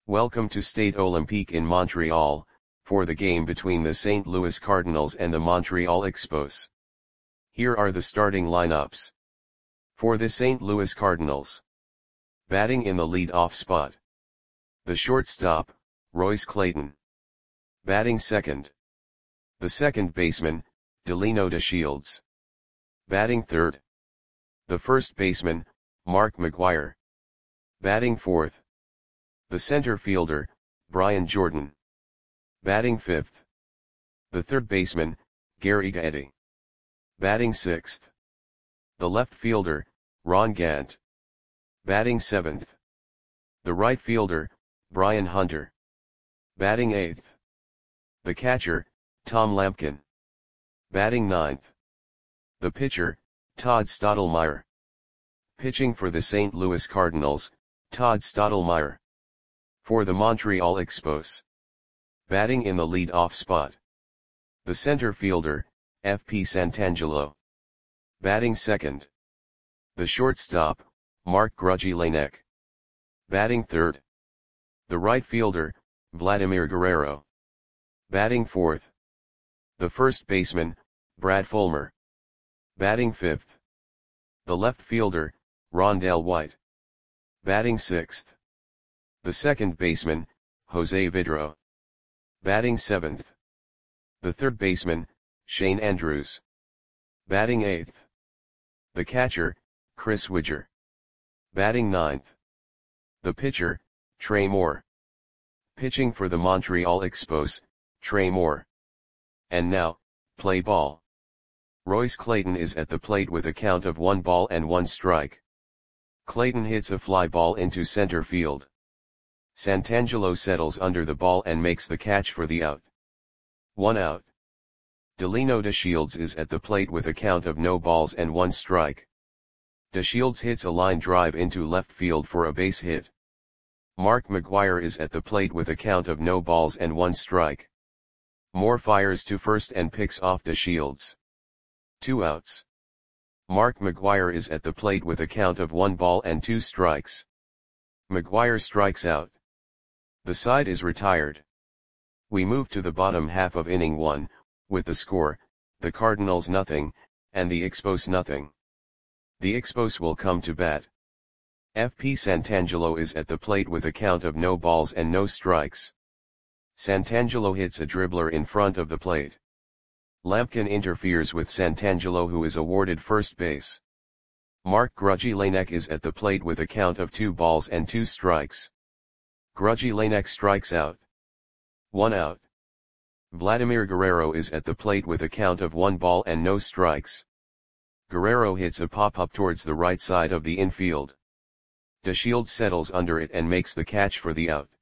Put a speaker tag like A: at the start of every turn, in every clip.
A: Welcome to Stade Olympique in Montreal, for the game between the St. Louis Cardinals and the Montreal Expos. Here are the starting lineups. For the St. Louis Cardinals. Batting in the lead-off spot. The shortstop, Royce Clayton. Batting second. The second baseman, Delino DeShields. Batting third. The first baseman, Mark McGwire. Batting fourth. The center fielder, Brian Jordan. Batting fifth. The third baseman, Gary Gaetti. Batting sixth. The left fielder, Ron Gant. Batting seventh. The right fielder, Brian Hunter. Batting eighth. The catcher, Tom Lampkin. Batting ninth. The pitcher, Todd Stottlemyre. Pitching for the St. Louis Cardinals, Todd Stottlemyre. For the Montreal Expos. Batting in the lead-off spot. The center fielder, F.P. Santangelo. Batting second. The shortstop, Mark Grudzielanek. Batting third. The right fielder, Vladimir Guerrero. Batting fourth. The first baseman, Brad Fulmer. Batting fifth. The left fielder, Rondell White. Batting sixth. The second baseman, Jose Vidro. Batting seventh. The third baseman, Shane Andrews. Batting eighth. The catcher, Chris Widger. Batting ninth. The pitcher, Trey Moore. Pitching for the Montreal Expos, Trey Moore. And now, play ball. Royce Clayton is at the plate with a count of 1 ball and 1 strike. Clayton hits a fly ball into center field. Santangelo settles under the ball and makes the catch for the out. 1 out. Delino DeShields is at the plate with a count of no balls and 1 strike. DeShields hits a line drive into left field for a base hit. Mark McGwire is at the plate with a count of no balls and 1 strike. Moore fires to first and picks off DeShields. 2 outs. Mark McGwire is at the plate with a count of 1 ball and 2 strikes. McGwire strikes out. The side is retired. We move to the bottom half of inning 1, with the score, the Cardinals nothing, and the Expos nothing. The Expos will come to bat. F.P. Santangelo is at the plate with a count of no balls and no strikes. Santangelo hits a dribbler in front of the plate. Lampkin interferes with Santangelo, who is awarded first base. Mark Grudzielanek is at the plate with a count of 2 balls and 2 strikes. Grudzielanek strikes out. 1 out. Vladimir Guerrero is at the plate with a count of 1 ball and no strikes. Guerrero hits a pop-up towards the right side of the infield. DeShields settles under it and makes the catch for the out.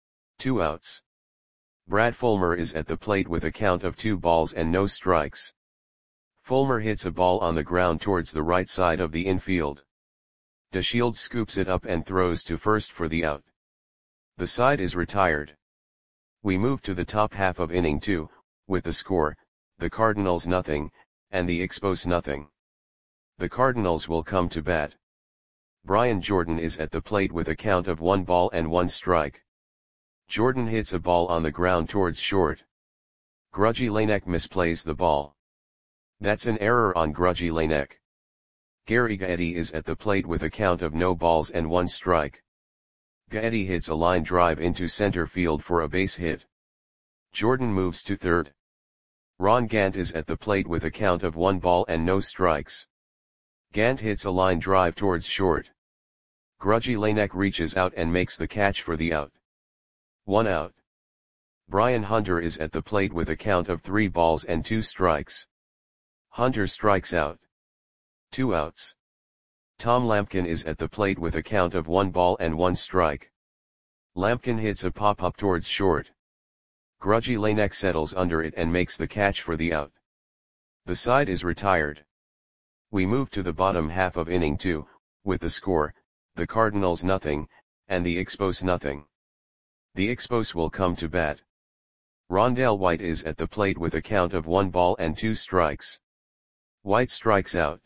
A: 2 outs. Brad Fulmer is at the plate with a count of 2 balls and no strikes. Fulmer hits a ball on the ground towards the right side of the infield. DeShields scoops it up and throws to first for the out. The side is retired. We move to the top half of inning 2, with the score, the Cardinals nothing, and the Expos nothing. The Cardinals will come to bat. Brian Jordan is at the plate with a count of 1 ball and 1 strike. Jordan hits a ball on the ground towards short. Grudzielanek misplays the ball. That's an error on Grudzielanek. Gary Gaetti is at the plate with a count of no balls and 1 strike. Gaetti hits a line drive into center field for a base hit. Jordan moves to third. Ron Gant is at the plate with a count of 1 ball and no strikes. Gant hits a line drive towards short. Grudzielanek reaches out and makes the catch for the out. 1 out. Brian Hunter is at the plate with a count of 3 balls and 2 strikes. Hunter strikes out. 2 outs. Tom Lampkin is at the plate with a count of 1 ball and 1 strike. Lampkin hits a pop-up towards short. Grudzielanek settles under it and makes the catch for the out. The side is retired. We move to the bottom half of inning 2, with the score, the Cardinals nothing, and the Expos nothing. The Expos will come to bat. Rondell White is at the plate with a count of 1 ball and 2 strikes. White strikes out.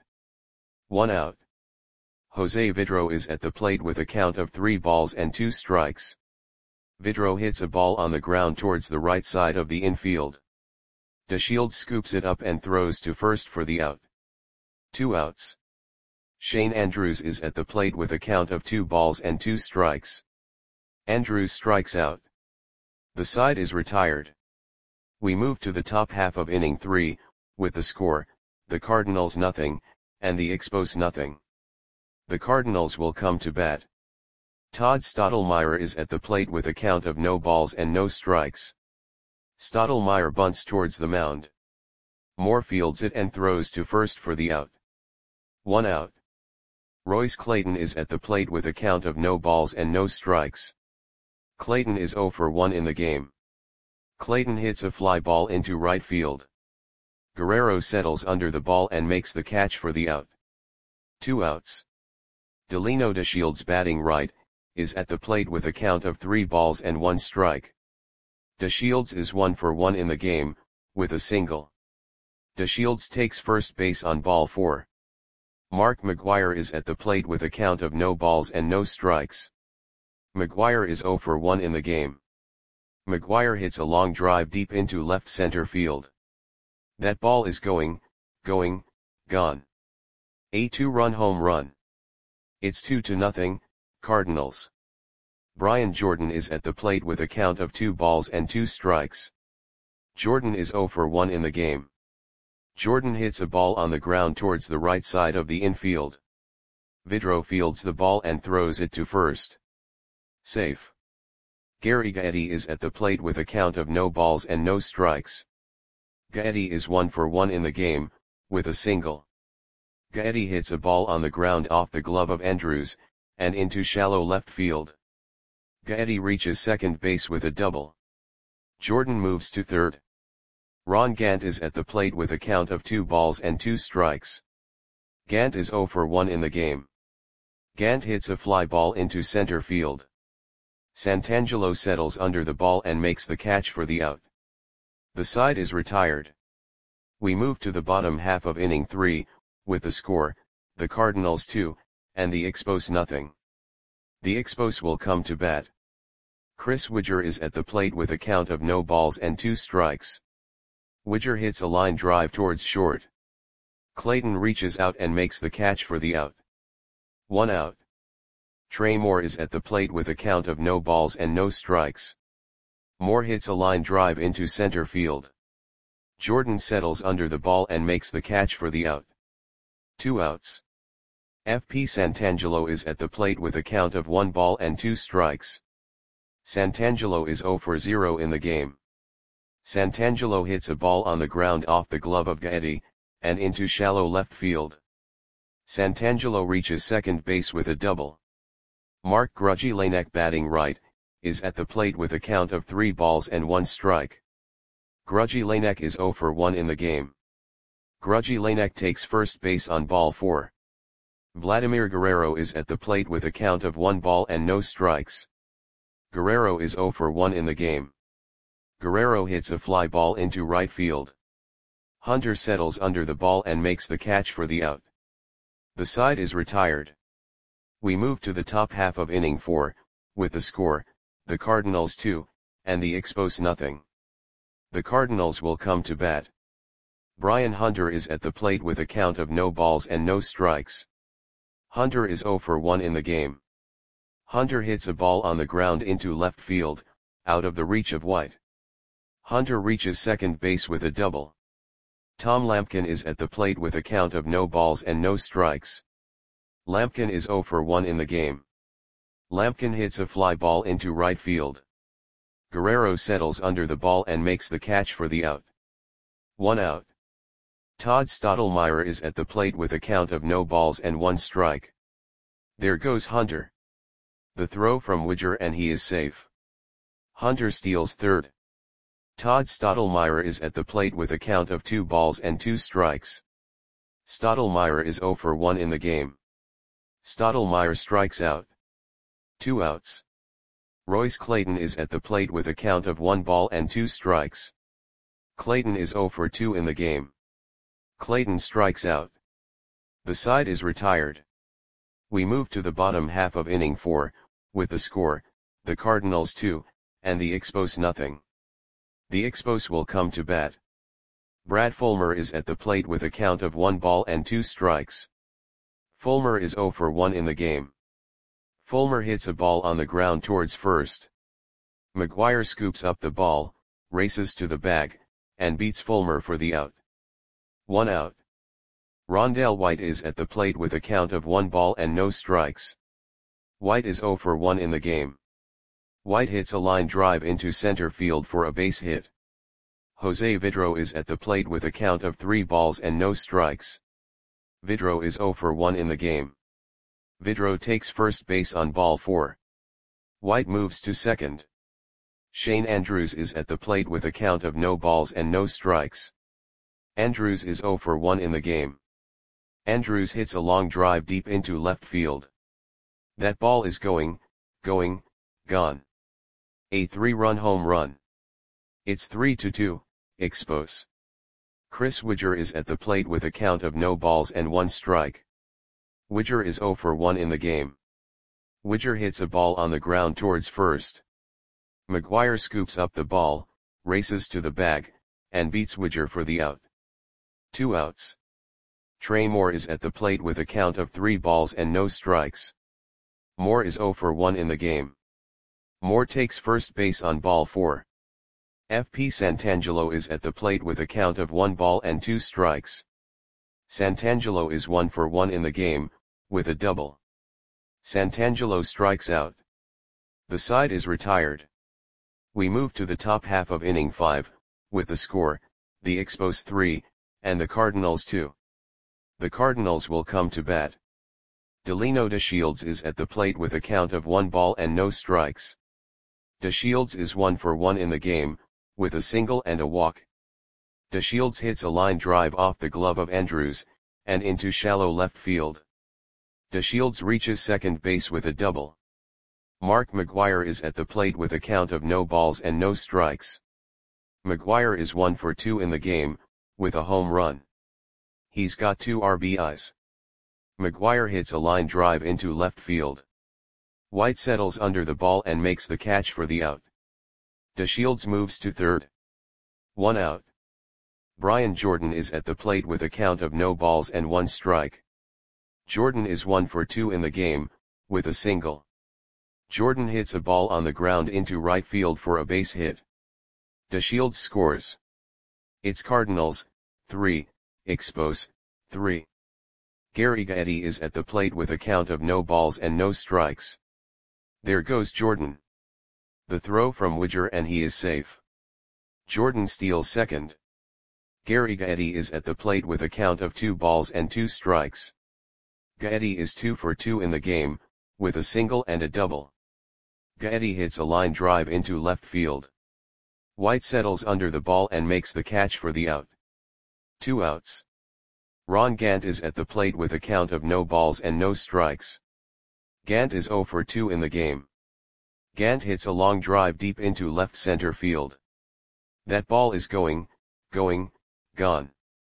A: 1 out. Jose Vidro is at the plate with a count of 3 balls and 2 strikes. Vidro hits a ball on the ground towards the right side of the infield. DeShields scoops it up and throws to first for the out. 2 outs. Shane Andrews is at the plate with a count of 2 balls and 2 strikes. Andrews strikes out. The side is retired. We move to the top half of inning 3, with the score, the Cardinals nothing, and the Expos nothing. The Cardinals will come to bat. Todd Stottlemyre is at the plate with a count of no balls and no strikes. Stottlemyre bunts towards the mound. Moore fields it and throws to first for the out. 1 out. Royce Clayton is at the plate with a count of no balls and no strikes. Clayton is 0 for 1 in the game. Clayton hits a fly ball into right field. Guerrero settles under the ball and makes the catch for the out. 2 outs. Delino DeShields, batting right, is at the plate with a count of 3 balls and 1 strike. DeShields is 1 for 1 in the game, with a single. DeShields takes first base on ball 4. Mark McGwire is at the plate with a count of no balls and no strikes. McGwire is 0 for 1 in the game. McGwire hits a long drive deep into left center field. That ball is gone. A 2-run home run. It's 2-0, Cardinals. Brian Jordan is at the plate with a count of 2 balls and 2 strikes. Jordan is 0 for 1 in the game. Jordan hits a ball on the ground towards the right side of the infield. Vidro fields the ball and throws it to first. Safe. Gary Gaetti is at the plate with a count of no balls and no strikes. Gaetti is 1 for 1 in the game, with a single. Gaetti hits a ball on the ground off the glove of Andrews, and into shallow left field. Gaetti reaches second base with a double. Jordan moves to third. Ron Gant is at the plate with a count of 2 balls and 2 strikes. Gant is 0 for 1 in the game. Gant hits a fly ball into center field. Santangelo settles under the ball and makes the catch for the out. The side is retired. We move to the bottom half of inning 3, with the score, the Cardinals 2, and the Expos nothing. The Expos will come to bat. Chris Widger is at the plate with a count of no balls and 2 strikes. Widger hits a line drive towards short. Clayton reaches out and makes the catch for the out. 1 out. Trey Moore is at the plate with a count of no balls and no strikes. Moore hits a line drive into center field. Jordan settles under the ball and makes the catch for the out. 2 outs. FP Santangelo is at the plate with a count of 1 ball and 2 strikes. Santangelo is 0 for 0 in the game. Santangelo hits a ball on the ground off the glove of Gaetti, and into shallow left field. Santangelo reaches second base with a double. Mark Grudzielanek, batting right, is at the plate with a count of 3 balls and 1 strike. Grudzielanek is 0 for 1 in the game. Grudzielanek takes first base on ball 4. Vladimir Guerrero is at the plate with a count of 1 ball and no strikes. Guerrero is 0 for 1 in the game. Guerrero hits a fly ball into right field. Hunter settles under the ball and makes the catch for the out. The side is retired. We move to the top half of inning 4, with the score, the Cardinals 2, and the Expos nothing. The Cardinals will come to bat. Brian Hunter is at the plate with a count of no balls and no strikes. Hunter is 0 for 1 in the game. Hunter hits a ball on the ground into left field, out of the reach of White. Hunter reaches second base with a double. Tom Lampkin is at the plate with a count of no balls and no strikes. Lampkin is 0 for 1 in the game. Lampkin hits a fly ball into right field. Guerrero settles under the ball and makes the catch for the out. 1 out. Todd Stottlemyre is at the plate with a count of no balls and 1 strike. There goes Hunter. The throw from Widger and he is safe. Hunter steals third. Todd Stottlemyre is at the plate with a count of 2 balls and 2 strikes. Stottlemyre is 0 for 1 in the game. Stottlemyre strikes out. 2 outs. Royce Clayton is at the plate with a count of 1 ball and 2 strikes. Clayton is 0 for 2 in the game. Clayton strikes out. The side is retired. We move to the bottom half of inning 4, with the score, the Cardinals 2, and the Expos nothing. The Expos will come to bat. Brad Fulmer is at the plate with a count of 1 ball and 2 strikes. Fulmer is 0 for 1 in the game. Fulmer hits a ball on the ground towards first. McGuire scoops up the ball, races to the bag, and beats Fulmer for the out. 1 out. Rondell White is at the plate with a count of 1 ball and no strikes. White is 0 for 1 in the game. White hits a line drive into center field for a base hit. Jose Vidro is at the plate with a count of 3 balls and no strikes. Vidro is 0 for 1 in the game. Vidro takes first base on ball 4. White moves to second. Shane Andrews is at the plate with a count of no balls and no strikes. Andrews is 0 for 1 in the game. Andrews hits a long drive deep into left field. That ball is going, gone. A 3-run home run. It's 3-2, Expos. Chris Widger is at the plate with a count of no balls and 1 strike. Widger is 0 for 1 in the game. Widger hits a ball on the ground towards first. McGuire scoops up the ball, races to the bag, and beats Widger for the out. 2 outs. Trey Moore is at the plate with a count of 3 balls and no strikes. Moore is 0 for 1 in the game. Moore takes first base on ball 4. FP Santangelo is at the plate with a count of 1 ball and 2 strikes. Santangelo is 1 for 1 in the game, with a double. Santangelo strikes out. The side is retired. We move to the top half of inning 5, with the score, the Expos 3, and the Cardinals 2. The Cardinals will come to bat. Delino DeShields is at the plate with a count of 1 ball and no strikes. DeShields is 1 for 1 in the game, with a single and a walk. DeShields hits a line drive off the glove of Andrews, and into shallow left field. DeShields reaches second base with a double. Mark McGuire is at the plate with a count of no balls and no strikes. McGuire is 1 for 2 in the game, with a home run. He's got 2 RBIs. McGuire hits a line drive into left field. White settles under the ball and makes the catch for the out. DeShields moves to third. 1 out. Brian Jordan is at the plate with a count of no balls and 1 strike. Jordan is 1 for 2 in the game, with a single. Jordan hits a ball on the ground into right field for a base hit. DeShields scores. It's Cardinals, 3, Expos, 3. Gary Gaetti is at the plate with a count of no balls and no strikes. There goes Jordan. The throw from Widger and he is safe. Jordan steals second. Gary Gaetti is at the plate with a count of 2 balls and 2 strikes. Gaetti is 2 for 2 in the game, with a single and a double. Gaetti hits a line drive into left field. White settles under the ball and makes the catch for the out. 2 outs. Ron Gant is at the plate with a count of no balls and no strikes. Gant is 0 for 2 in the game. Gant hits a long drive deep into left center field. That ball is going, gone.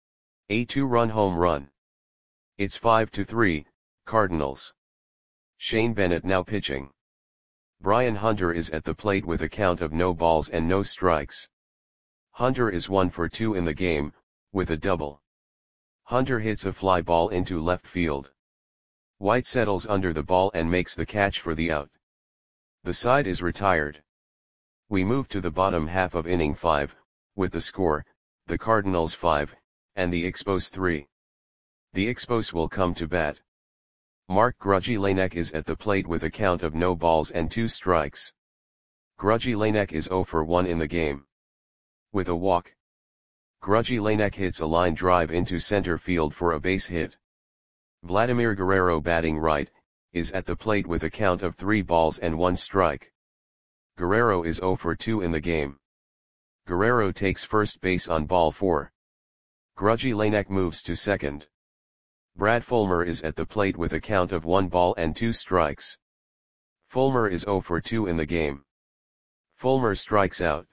A: A 2-run home run. It's 5-3, Cardinals. Shane Bennett now pitching. Brian Hunter is at the plate with a count of no balls and no strikes. Hunter is 1 for 2 in the game, with a double. Hunter hits a fly ball into left field. White settles under the ball and makes the catch for the out. The side is retired. We move to the bottom half of inning 5, with the score, the Cardinals 5, and the Expos 3. The Expos will come to bat. Mark Grudzielanek is at the plate with a count of no balls and 2 strikes. Grudzielanek is 0 for 1 in the game. With a walk. Grudzielanek hits a line drive into center field for a base hit. Vladimir Guerrero, batting right, is at the plate with a count of 3 balls and 1 strike. Guerrero is 0 for 2 in the game. Guerrero takes first base on ball 4. Grudzielanek moves to second. Brad Fulmer is at the plate with a count of 1 ball and 2 strikes. Fulmer is 0 for 2 in the game. Fulmer strikes out.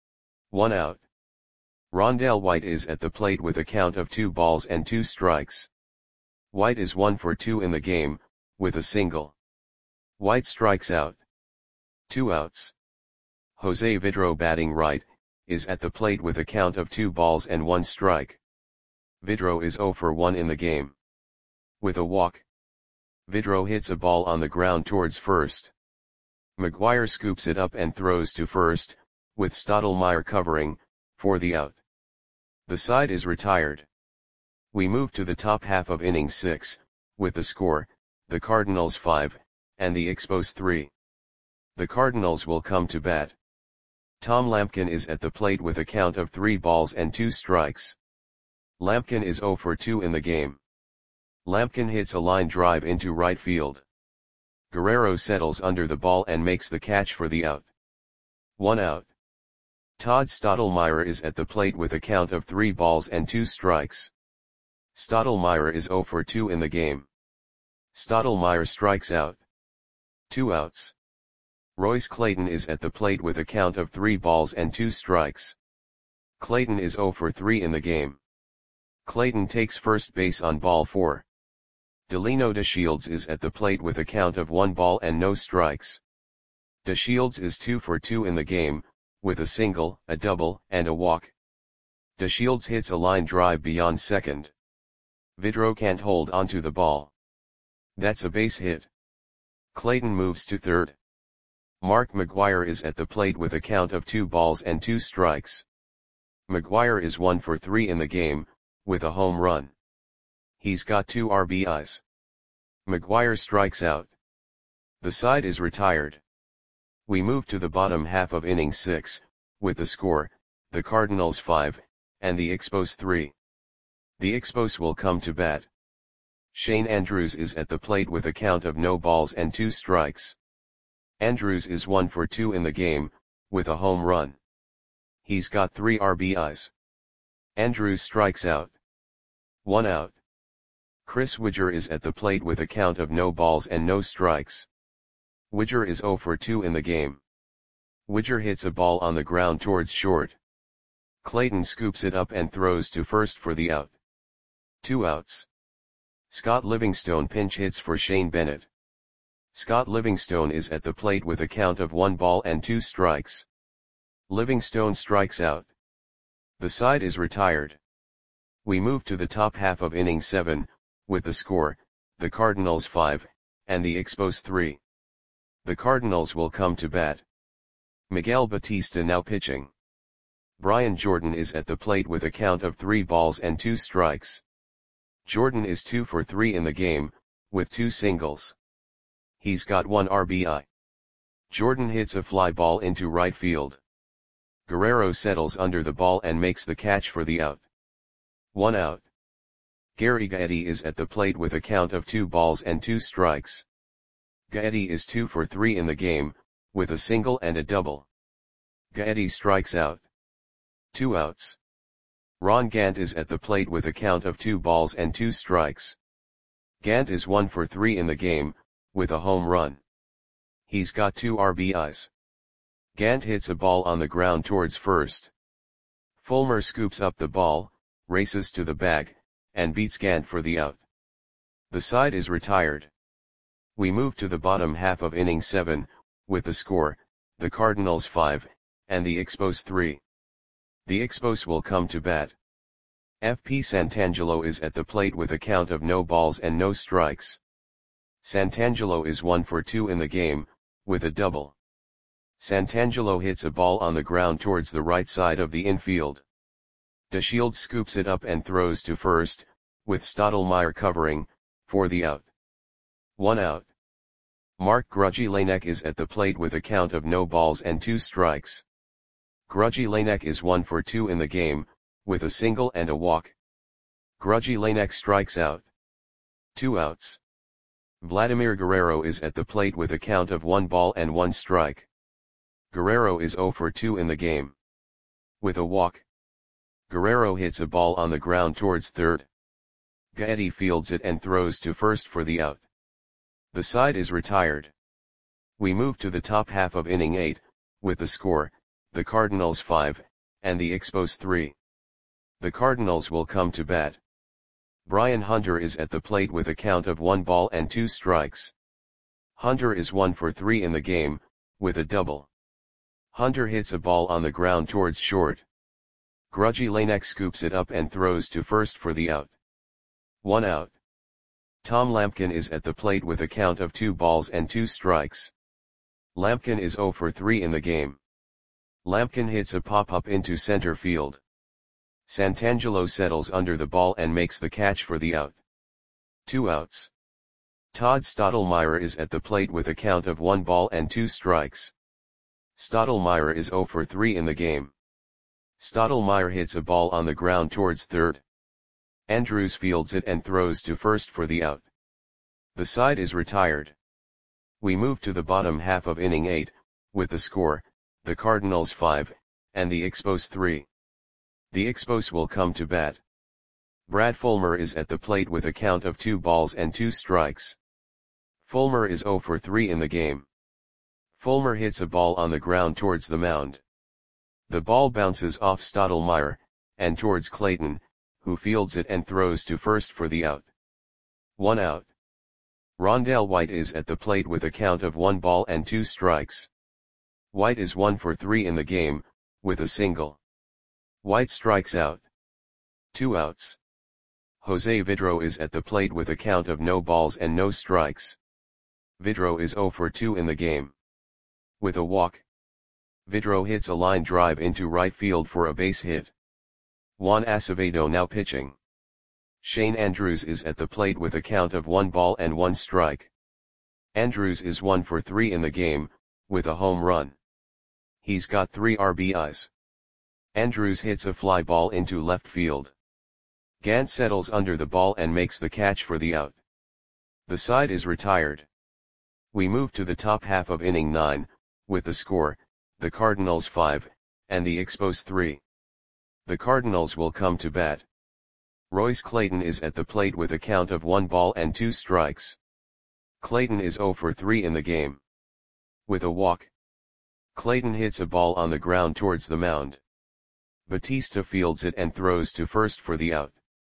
A: 1 out. Rondell White is at the plate with a count of 2 balls and 2 strikes. White is 1 for 2 in the game, with a single. White strikes out. 2 outs. Jose Vidro batting right, is at the plate with a count of 2 balls and 1 strike. Vidro is 0 for 1 in the game. With a walk, Vidro hits a ball on the ground towards first. McGuire scoops it up and throws to first, with Stottlemyre covering, for the out. The side is retired. We move to the top half of inning 6, with the score, the Cardinals 5, and the Expos 3. The Cardinals will come to bat. Tom Lampkin is at the plate with a count of 3 balls and 2 strikes. Lampkin is 0 for 2 in the game. Lampkin hits a line drive into right field. Guerrero settles under the ball and makes the catch for the out. 1 out. Todd Stottlemyre is at the plate with a count of 3 balls and 2 strikes. Stottlemyre is 0 for 2 in the game. Stottlemyre strikes out. 2 outs. Royce Clayton is at the plate with a count of 3 balls and 2 strikes. Clayton is 0 for 3 in the game. Clayton takes first base on ball 4. Delino DeShields is at the plate with a count of 1 ball and no strikes. DeShields is 2 for 2 in the game, with a single, a double, and a walk. DeShields hits a line drive beyond second. Vidro can't hold onto the ball. That's a base hit. Clayton moves to third. Mark McGuire is at the plate with a count of 2 balls and 2 strikes. McGuire is 1 for 3 in the game, with a home run. He's got 2 RBIs. McGuire strikes out. The side is retired. We move to the bottom half of inning 6, with the score, the Cardinals 5, and the Expos 3. The Expos will come to bat. Shane Andrews is at the plate with a count of no balls and 2 strikes. Andrews is 1 for 2 in the game, with a home run. He's got 3 RBIs. Andrews strikes out. 1 out. Chris Widger is at the plate with a count of no balls and no strikes. Widger is 0 for 2 in the game. Widger hits a ball on the ground towards short. Clayton scoops it up and throws to first for the out. 2 outs. Scott Livingstone pinch hits for Shane Bennett. Scott Livingstone is at the plate with a count of 1 ball and 2 strikes. Livingstone strikes out. The side is retired. We move to the top half of inning 7, with the score, the Cardinals 5, and the Expos 3. The Cardinals will come to bat. Miguel Batista now pitching. Brian Jordan is at the plate with a count of 3 balls and 2 strikes. Jordan is 2 for 3 in the game, with 2 singles. He's got 1 RBI. Jordan hits a fly ball into right field. Guerrero settles under the ball and makes the catch for the out. 1 out. Gary Gaetti is at the plate with a count of 2 balls and 2 strikes. Gaetti is 2 for 3 in the game, with a single and a double. Gaetti strikes out. 2 outs. Ron Gant is at the plate with a count of 2 balls and 2 strikes. Gant is 1 for 3 in the game, with a home run. He's got 2 RBIs. Gant hits a ball on the ground towards first. Fulmer scoops up the ball, races to the bag, and beats Gant for the out. The side is retired. We move to the bottom half of inning 7, with the score, the Cardinals 5, and the Expos 3. The Expos will come to bat. FP Santangelo is at the plate with a count of no balls and no strikes. Santangelo is 1 for 2 in the game, with a double. Santangelo hits a ball on the ground towards the right side of the infield. DeShields scoops it up and throws to first, with Stottlemyre covering, for the out. 1 out. Mark Grudzielanek is at the plate with a count of no balls and 2 strikes. Grudzielanek is 1 for 2 in the game, with a single and a walk. Grudzielanek strikes out. 2 outs. Vladimir Guerrero is at the plate with a count of 1 ball and 1 strike. Guerrero is 0 for 2 in the game. With a walk. Guerrero hits a ball on the ground towards third. Gaetti fields it and throws to first for the out. The side is retired. We move to the top half of inning 8, with the score, the Cardinals 5, and the Expos 3. The Cardinals will come to bat. Brian Hunter is at the plate with a count of 1 ball and 2 strikes. Hunter is 1 for 3 in the game, with a double. Hunter hits a ball on the ground towards short. Grudgy Lanek scoops it up and throws to first for the out. 1 out. Tom Lampkin is at the plate with a count of 2 balls and 2 strikes. Lampkin is 0 for 3 in the game. Lampkin hits a pop-up into center field. Santangelo settles under the ball and makes the catch for the out. 2 outs. Todd Stottlemyre is at the plate with a count of 1 ball and 2 strikes. Stottlemyre is 0 for 3 in the game. Stottlemyre hits a ball on the ground towards third. Andrews fields it and throws to first for the out. The side is retired. We move to the bottom half of inning 8, with the score, the Cardinals 5, and the Expos 3. The Expos will come to bat. Brad Fulmer is at the plate with a count of 2 balls and 2 strikes. Fulmer is 0 for 3 in the game. Fulmer hits a ball on the ground towards the mound. The ball bounces off Stottlemyre, and towards Clayton, who fields it and throws to first for the out. 1 out. Rondell White is at the plate with a count of 1 ball and 2 strikes. White is 1 for 3 in the game, with a single. White strikes out. 2 outs. Jose Vidro is at the plate with a count of no balls and no strikes. Vidro is 0 for 2 in the game. With a walk. Vidro hits a line drive into right field for a base hit. Juan Acevedo now pitching. Shane Andrews is at the plate with a count of 1 ball and 1 strike. Andrews is 1 for 3 in the game, with a home run. He's got 3 RBIs. Andrews hits a fly ball into left field. Gant settles under the ball and makes the catch for the out. The side is retired. We move to the top half of inning 9, with the score, the Cardinals 5, and the Expos 3. The Cardinals will come to bat. Royce Clayton is at the plate with a count of 1 ball and 2 strikes. Clayton is 0 for 3 in the game. With a walk. Clayton hits a ball on the ground towards the mound. Batista fields it and throws to first for the out.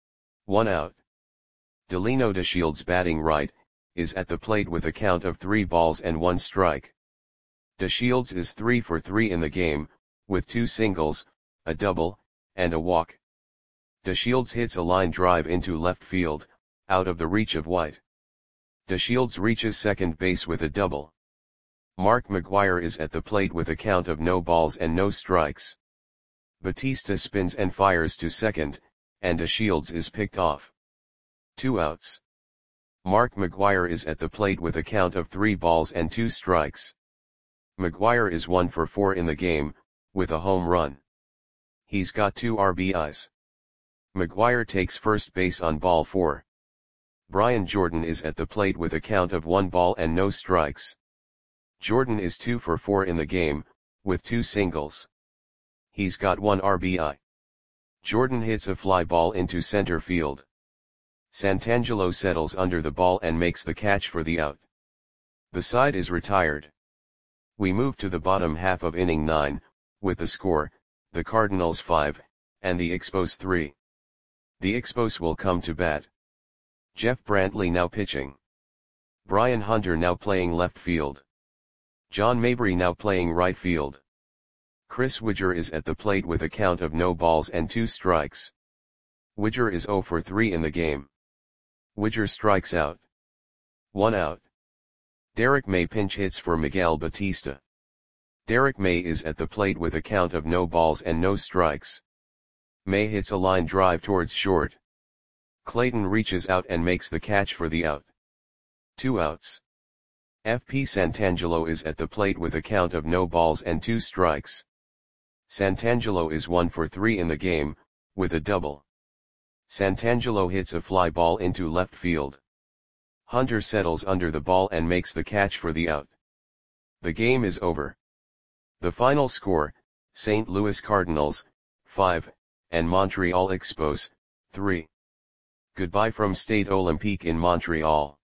A: 1 out. Delino DeShields, batting right, is at the plate with a count of 3 balls and 1 strike. DeShields is 3 for 3 in the game, with 2 singles, a double, and a walk. DeShields hits a line drive into left field, out of the reach of White. DeShields reaches second base with a double. Mark McGwire is at the plate with a count of no balls and no strikes. Batista spins and fires to second, and DeShields is picked off. 2 outs. Mark McGwire is at the plate with a count of 3 balls and 2 strikes. McGwire is 1 for 4 in the game, with a home run. He's got 2 RBIs. McGwire takes first base on ball 4. Brian Jordan is at the plate with a count of 1 ball and no strikes. Jordan is 2 for 4 in the game, with 2 singles. He's got 1 RBI. Jordan hits a fly ball into center field. Santangelo settles under the ball and makes the catch for the out. The side is retired. We move to the bottom half of inning 9, with the score, the Cardinals 5, and the Expos 3. The Expos will come to bat. Jeff Brantley now pitching. Brian Hunter now playing left field. John Mabry now playing right field. Chris Widger is at the plate with a count of no balls and 2 strikes. Widger is 0 for 3 in the game. Widger strikes out. 1 out. Derek May pinch hits for Miguel Batista. Derek May is at the plate with a count of no balls and no strikes. May hits a line drive towards short. Clayton reaches out and makes the catch for the out. 2 outs. FP Santangelo is at the plate with a count of no balls and 2 strikes. Santangelo is 1 for 3 in the game, with a double. Santangelo hits a fly ball into left field. Hunter settles under the ball and makes the catch for the out. The game is over. The final score, St. Louis Cardinals, 5, and Montreal Expos, 3. Goodbye from Stade Olympique in Montreal.